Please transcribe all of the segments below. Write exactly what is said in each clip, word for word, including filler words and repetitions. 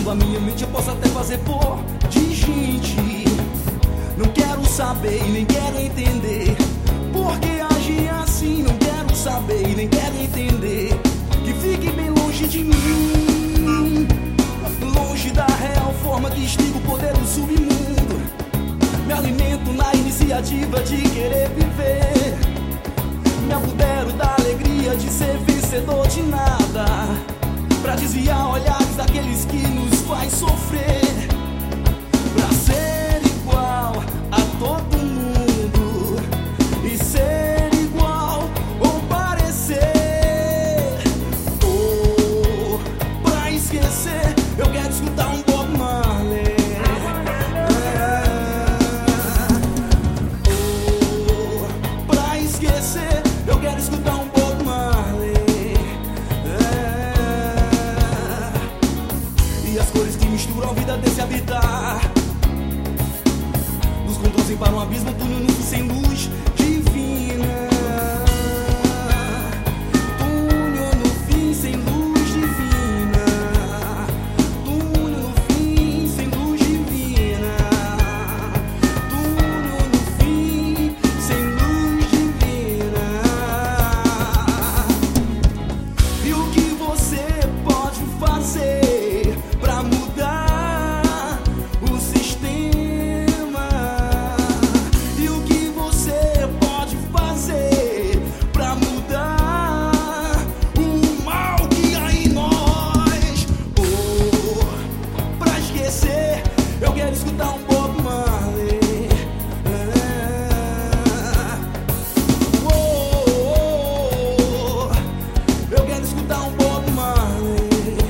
a minha mente, eu posso até fazer pó de gente. Não quero saber e nem quero entender por que agir assim. Não quero saber e nem quero entender. Que fique bem longe de mim, longe da real forma que explica o poder do submundo. Me alimento na iniciativa de querer viver. Me apodero da alegria de ser vencedor de nada, pra desviar olhares daqueles que nos faz sofrer. Pra ser igual a todo mundo e ser igual ou parecer. Oh, pra esquecer eu quero escutar um Bob Marley. Oh, pra esquecer eu quero escutar um Bob Marley. E as cores que misturam a vida desse habitar nos conduzem para um abismo, túnel no fim sem luz divina. Túnel no fim sem luz divina. Túnel no fim sem luz divina. Túnel no fim sem luz divina. E o que você pode fazer pra mudar o sistema? E o que você pode fazer pra mudar o mal que há em nós? Oh, pra esquecer eu quero escutar um Bob Marley. Oh, eu quero escutar um Bob Marley.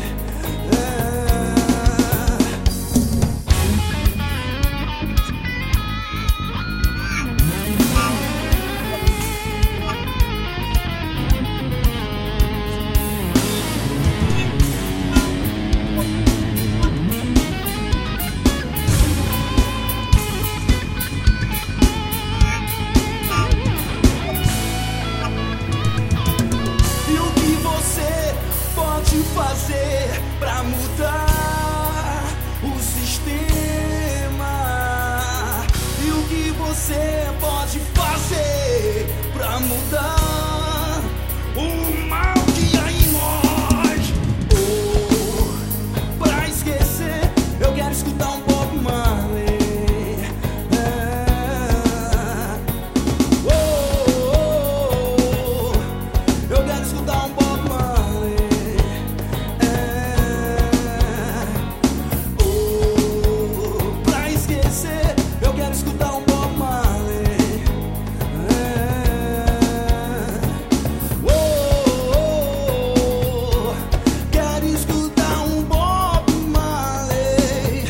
E o que você pode fazer pra mudar o sistema? E o que você pode fazer pra mudar o mal que há em nós? Oh, pra esquecer eu quero escutar um Bob Marley. Oh, eu quero escutar um Bob Marley. Oh, pra esquecer eu quero escutar um Bob Marley. Oh, quero escutar um Bob Marley.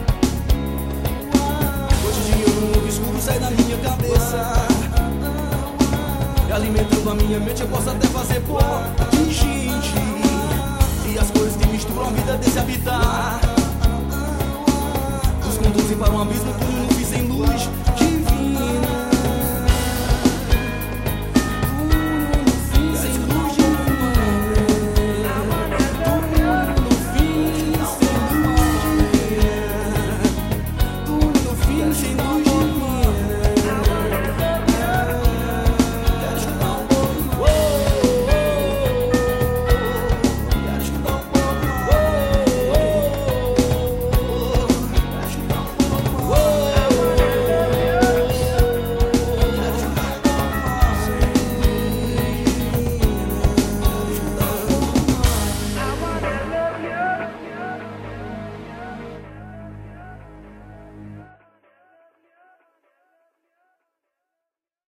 Hoje o dinheiro no escuro sai da minha cabeça, e alimentando a minha mente eu posso até fazer pó de gente. E as cores que misturam a vida desse habitar nos conduzem para um abismo, túnel no fim sem luz.